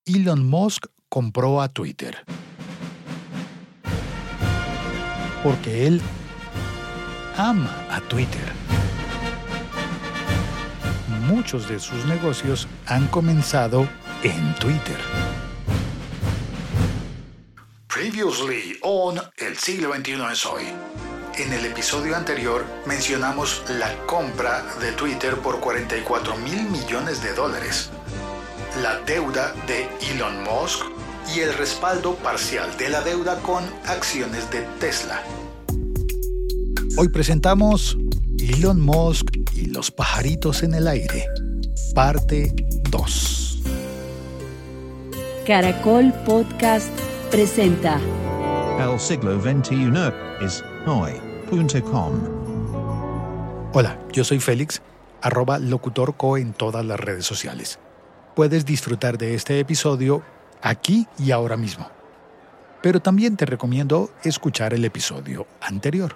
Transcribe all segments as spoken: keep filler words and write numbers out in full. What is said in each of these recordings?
Elon Musk compró a Twitter. Porque él ama a Twitter. Muchos de sus negocios han comenzado en Twitter. Previously on El siglo veintiuno es hoy. En el episodio anterior mencionamos la compra de Twitter por cuarenta y cuatro mil millones de dólares, la deuda de Elon Musk y el respaldo parcial de la deuda con acciones de Tesla. Hoy presentamos Elon Musk y los pajaritos en el aire, parte dos. Caracol Podcast presenta El siglo veintiuno es hoy punto com. Hola, yo soy Félix, arroba locutorco en todas las redes sociales. Puedes disfrutar de este episodio aquí y ahora mismo. Pero también te recomiendo escuchar el episodio anterior.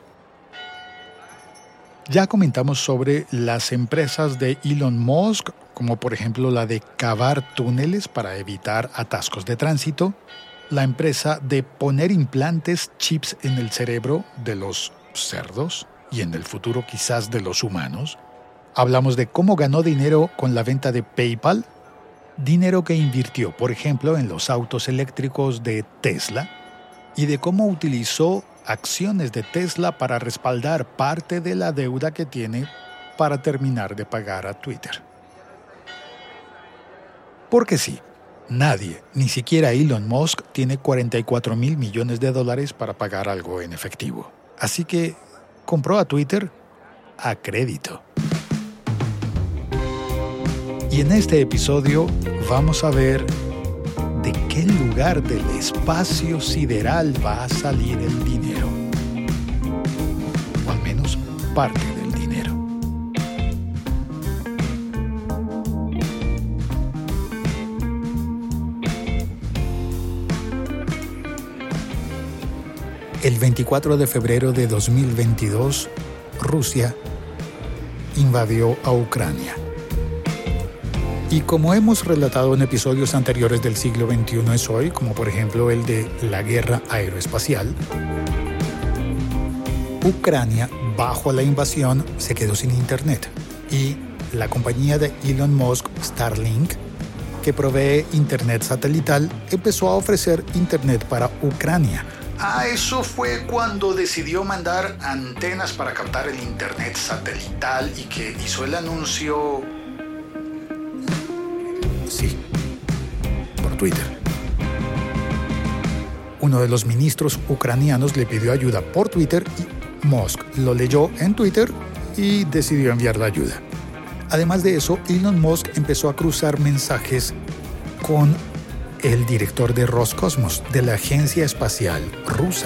Ya comentamos sobre las empresas de Elon Musk, como por ejemplo la de cavar túneles para evitar atascos de tránsito, la empresa de poner implantes chips en el cerebro de los cerdos y en el futuro quizás de los humanos. Hablamos de cómo ganó dinero con la venta de PayPal, dinero que invirtió, por ejemplo, en los autos eléctricos de Tesla, y de cómo utilizó acciones de Tesla para respaldar parte de la deuda que tiene para terminar de pagar a Twitter. Porque sí, nadie, ni siquiera Elon Musk, tiene cuarenta y cuatro mil millones de dólares para pagar algo en efectivo. Así que compró a Twitter a crédito. Y en este episodio vamos a ver de qué lugar del espacio sideral va a salir el dinero. O al menos parte del dinero. El veinticuatro de febrero de dos mil veintidós, Rusia invadió a Ucrania. Y como hemos relatado en episodios anteriores del siglo veintiuno es hoy, como por ejemplo el de la guerra aeroespacial, Ucrania, bajo la invasión, se quedó sin internet. Y la compañía de Elon Musk, Starlink, que provee internet satelital, empezó a ofrecer internet para Ucrania. Ah, eso fue cuando decidió mandar antenas para captar el internet satelital y que hizo el anuncio... Sí, por Twitter. Uno de los ministros ucranianos le pidió ayuda por Twitter y Musk lo leyó en Twitter y decidió enviar la ayuda. Además de eso, Elon Musk empezó a cruzar mensajes con el director de Roscosmos, de la agencia espacial rusa.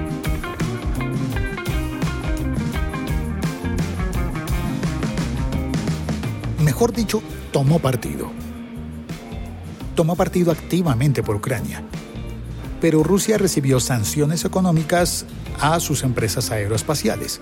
Mejor dicho, tomó partido. Tomó partido activamente por Ucrania. Pero Rusia recibió sanciones económicas a sus empresas aeroespaciales.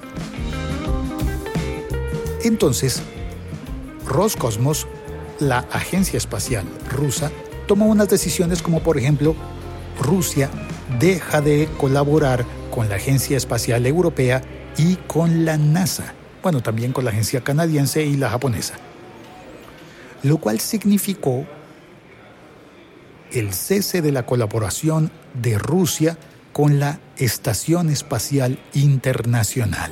Entonces, Roscosmos, la agencia espacial rusa, tomó unas decisiones como, por ejemplo, Rusia deja de colaborar con la Agencia Espacial Europea y con la NASA. Bueno, también con la agencia canadiense y la japonesa. Lo cual significó el cese de la colaboración de Rusia con la Estación Espacial Internacional.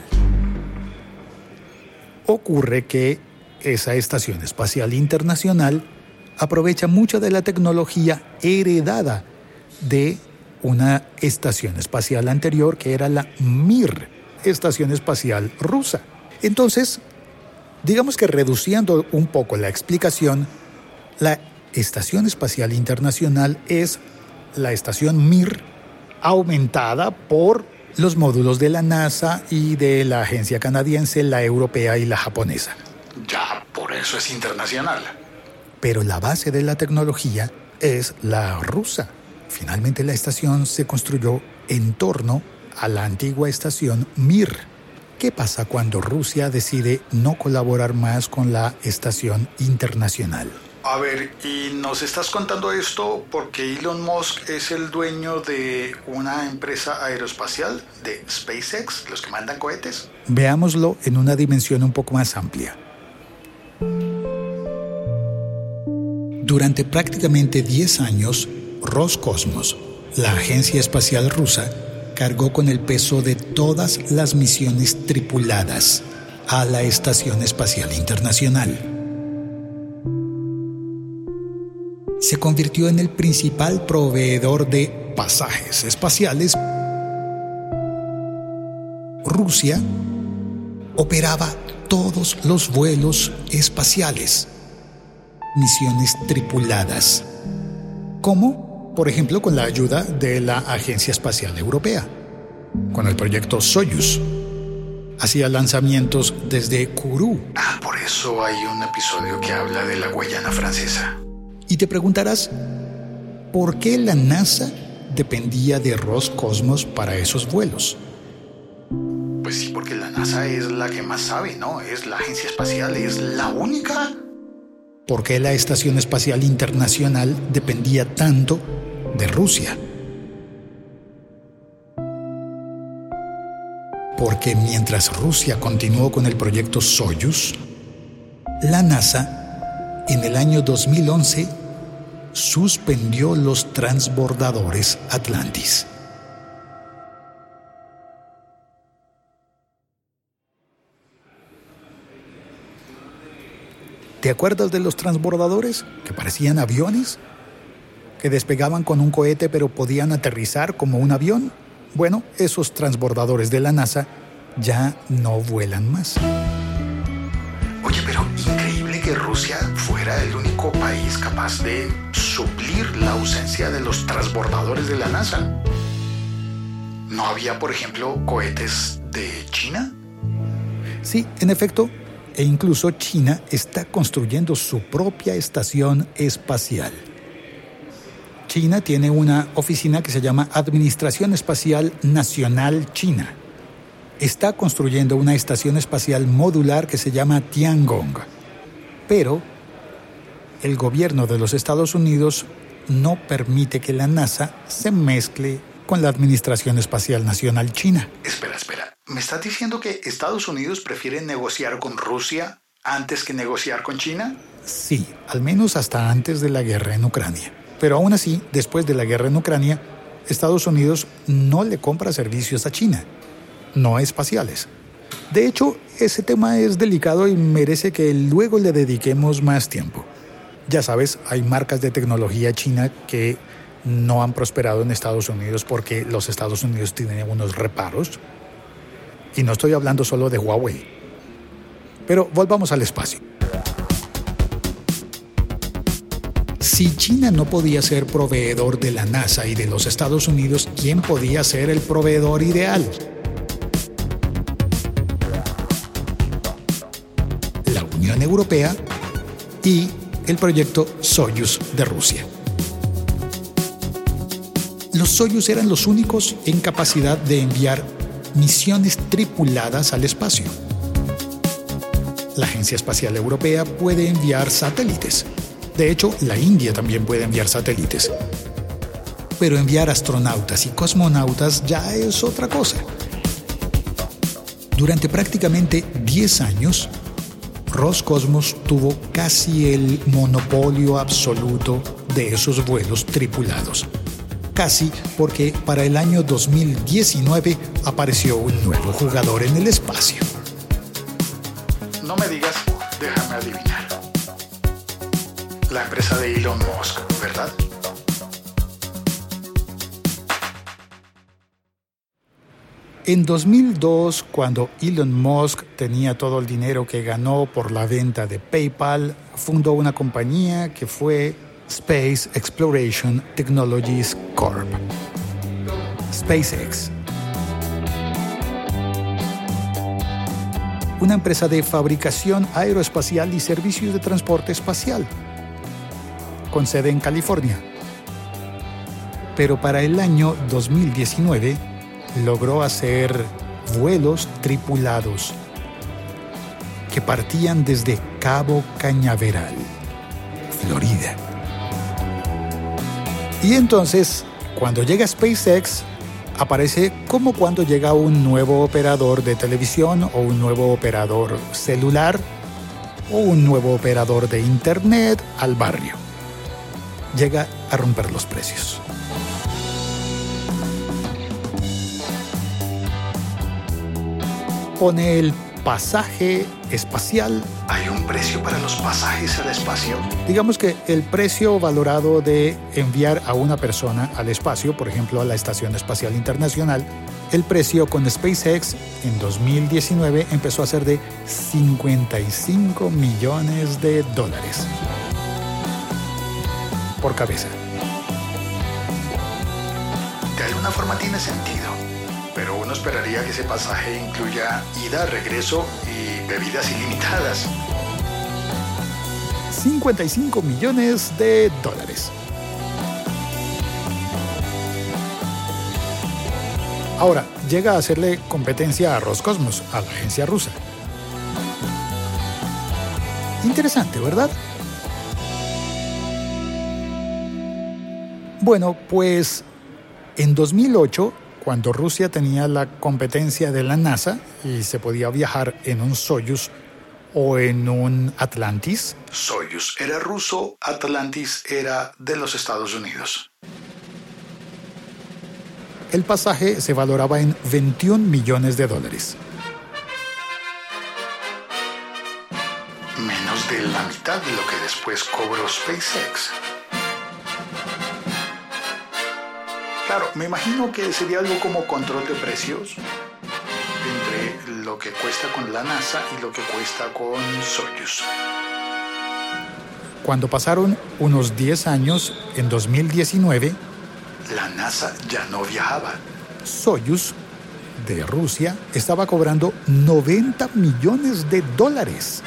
Ocurre que esa Estación Espacial Internacional aprovecha mucha de la tecnología heredada de una estación espacial anterior que era la Mir, Estación Espacial Rusa. Entonces, digamos que reduciendo un poco la explicación, la Estación Espacial Internacional es la estación Mir aumentada por los módulos de la NASA y de la agencia canadiense, la europea y la japonesa. Ya, por eso es internacional. Pero la base de la tecnología es la rusa. Finalmente la estación se construyó en torno a la antigua estación Mir. ¿Qué pasa cuando Rusia decide no colaborar más con la estación internacional? A ver, y nos estás contando esto porque Elon Musk es el dueño de una empresa aeroespacial, de SpaceX, los que mandan cohetes. Veámoslo en una dimensión un poco más amplia. Durante prácticamente diez años, Roscosmos, la agencia espacial rusa, cargó con el peso de todas las misiones tripuladas a la Estación Espacial Internacional. Se convirtió en el principal proveedor de pasajes espaciales. Rusia operaba todos los vuelos espaciales, misiones tripuladas, como, por ejemplo, con la ayuda de la Agencia Espacial Europea, con el proyecto Soyuz. Hacía lanzamientos desde Kourou. Ah, por eso hay un episodio que habla de la Guayana Francesa. Y te preguntarás, ¿por qué la NASA dependía de Roscosmos para esos vuelos? Pues sí, porque la NASA es la que más sabe, ¿no? Es la agencia espacial, es la única. ¿Por qué la Estación Espacial Internacional dependía tanto de Rusia? Porque mientras Rusia continuó con el proyecto Soyuz, la NASA, en el año dos mil once, suspendió los transbordadores Atlantis. ¿Te acuerdas de los transbordadores que parecían aviones? ¿Que despegaban con un cohete pero podían aterrizar como un avión? Bueno, esos transbordadores de la NASA ya no vuelan más. Oye, pero increíble que Rusia fuera el único país capaz de suplir la ausencia de los transbordadores de la NASA. ¿No había, por ejemplo, cohetes de China? Sí, en efecto, e incluso China está construyendo su propia estación espacial. China tiene una oficina que se llama Administración Espacial Nacional China. Está construyendo una estación espacial modular que se llama Tiangong. Pero el gobierno de los Estados Unidos no permite que la NASA se mezcle con la Administración Espacial Nacional China. Espera, espera. ¿Me estás diciendo que Estados Unidos prefiere negociar con Rusia antes que negociar con China? Sí, al menos hasta antes de la guerra en Ucrania. Pero aún así, después de la guerra en Ucrania, Estados Unidos no le compra servicios a China, no espaciales. De hecho, ese tema es delicado y merece que luego le dediquemos más tiempo. Ya sabes, hay marcas de tecnología china que no han prosperado en Estados Unidos porque los Estados Unidos tienen unos reparos. Y no estoy hablando solo de Huawei. Pero volvamos al espacio. Si China no podía ser proveedor de la NASA y de los Estados Unidos, ¿quién podía ser el proveedor ideal? La Unión Europea y el proyecto Soyuz de Rusia. Los Soyuz eran los únicos en capacidad de enviar misiones tripuladas al espacio. La Agencia Espacial Europea puede enviar satélites. De hecho, la India también puede enviar satélites. Pero enviar astronautas y cosmonautas ya es otra cosa. Durante prácticamente diez años, Roscosmos tuvo casi el monopolio absoluto de esos vuelos tripulados. Casi porque para el año dos mil diecinueve apareció un nuevo jugador en el espacio. No me digas, déjame adivinar. La empresa de Elon Musk, ¿verdad? En dos mil dos, cuando Elon Musk tenía todo el dinero que ganó por la venta de PayPal, fundó una compañía que fue Space Exploration Technologies Corporation, SpaceX. Una empresa de fabricación aeroespacial y servicios de transporte espacial, con sede en California. Pero para el año dos mil diecinueve logró hacer vuelos tripulados que partían desde Cabo Cañaveral, Florida. Y entonces, cuando llega SpaceX, aparece como cuando llega un nuevo operador de televisión o un nuevo operador celular o un nuevo operador de internet al barrio. Llega a romper los precios. Pone el pasaje espacial. ¿Hay un precio para los pasajes al espacio? Digamos que el precio valorado de enviar a una persona al espacio, por ejemplo a la Estación Espacial Internacional, el precio con SpaceX en dos mil diecinueve empezó a ser de cincuenta y cinco millones de dólares por cabeza. De alguna forma tiene sentido, pero uno esperaría que ese pasaje incluya ida, regreso y bebidas ilimitadas. cincuenta y cinco millones de dólares. Ahora, llega a hacerle competencia a Roscosmos, a la agencia rusa. Interesante, ¿verdad? Bueno, pues en dos mil ocho, cuando Rusia tenía la competencia de la NASA y se podía viajar en un Soyuz o en un Atlantis. Soyuz era ruso, Atlantis era de los Estados Unidos. El pasaje se valoraba en veintiún millones de dólares. Menos de la mitad de lo que después cobró SpaceX. Claro, me imagino que sería algo como control de precios entre lo que cuesta con la NASA y lo que cuesta con Soyuz. Cuando pasaron unos diez años, en dos mil diecinueve, la NASA ya no viajaba. Soyuz, de Rusia, estaba cobrando noventa millones de dólares.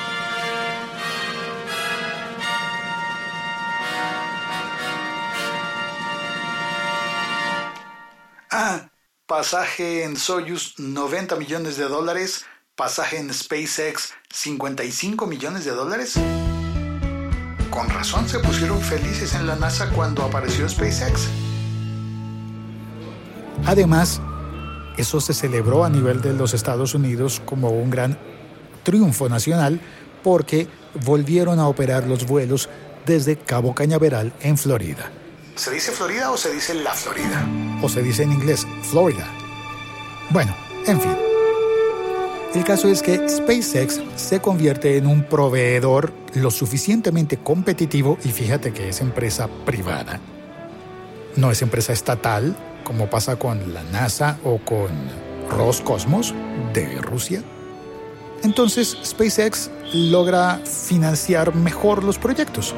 Ah, pasaje en Soyuz noventa millones de dólares, pasaje en SpaceX cincuenta y cinco millones de dólares. Con razón se pusieron felices en la NASA cuando apareció SpaceX. Además, eso se celebró a nivel de los Estados Unidos como un gran triunfo nacional porque volvieron a operar los vuelos desde Cabo Cañaveral en Florida. ¿Se dice Florida o se dice la Florida? O se dice en inglés Florida. Bueno, en fin. El caso es que SpaceX se convierte en un proveedor lo suficientemente competitivo y fíjate que es empresa privada. No es empresa estatal, como pasa con la NASA o con Roscosmos de Rusia. Entonces SpaceX logra financiar mejor los proyectos.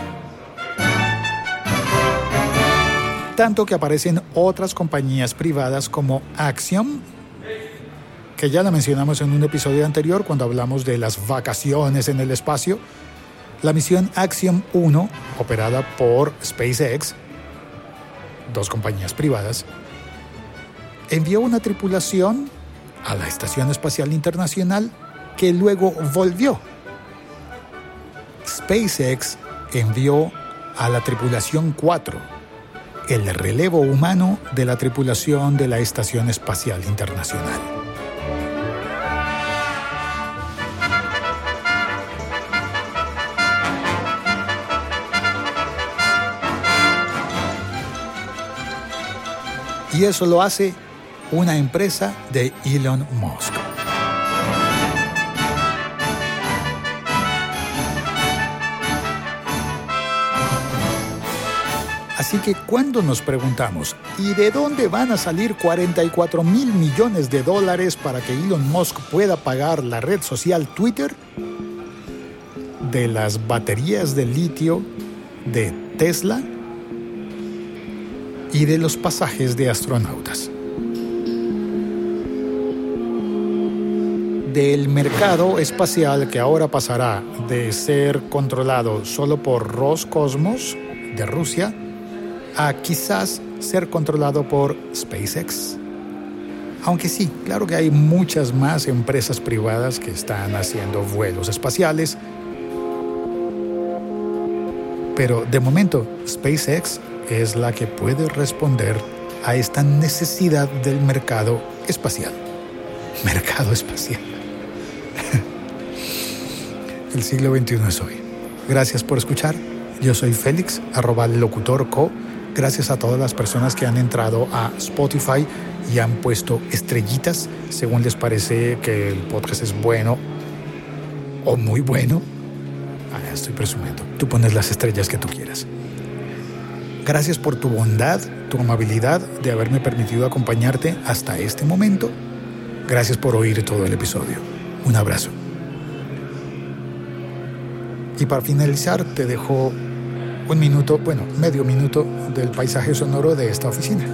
Tanto que aparecen otras compañías privadas como Axiom, que ya la mencionamos en un episodio anterior cuando hablamos de las vacaciones en el espacio. La misión Axiom uno, operada por SpaceX, dos compañías privadas, envió una tripulación a la Estación Espacial Internacional que luego volvió. SpaceX envió a la tripulación cuatro, el relevo humano de la tripulación de la Estación Espacial Internacional. Y eso lo hace una empresa de Elon Musk. Así que cuando nos preguntamos, ¿y de dónde van a salir cuarenta y cuatro mil millones de dólares para que Elon Musk pueda pagar la red social Twitter? De las baterías de litio de Tesla y de los pasajes de astronautas. Del mercado espacial que ahora pasará de ser controlado solo por Roscosmos de Rusia a quizás ser controlado por SpaceX. Aunque sí, claro que hay muchas más empresas privadas que están haciendo vuelos espaciales. Pero de momento, SpaceX es la que puede responder a esta necesidad del mercado espacial. Mercado espacial. El siglo veintiuno es hoy. Gracias por escuchar. Yo soy Félix, arroba locutorco. Gracias a todas las personas que han entrado a Spotify y han puesto estrellitas según les parece que el podcast es bueno o muy bueno. Ah, estoy presumiendo. Tú pones las estrellas que tú quieras. Gracias por tu bondad, tu amabilidad de haberme permitido acompañarte hasta este momento. Gracias por oír todo el episodio. Un abrazo. Y para finalizar te dejo un minuto, bueno, medio minuto del paisaje sonoro de esta oficina.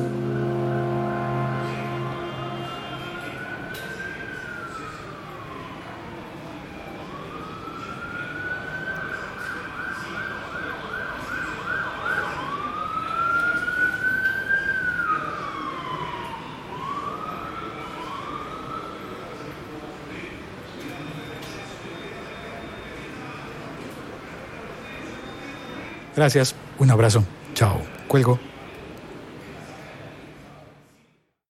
Gracias, un abrazo. Chao. Cuelgo.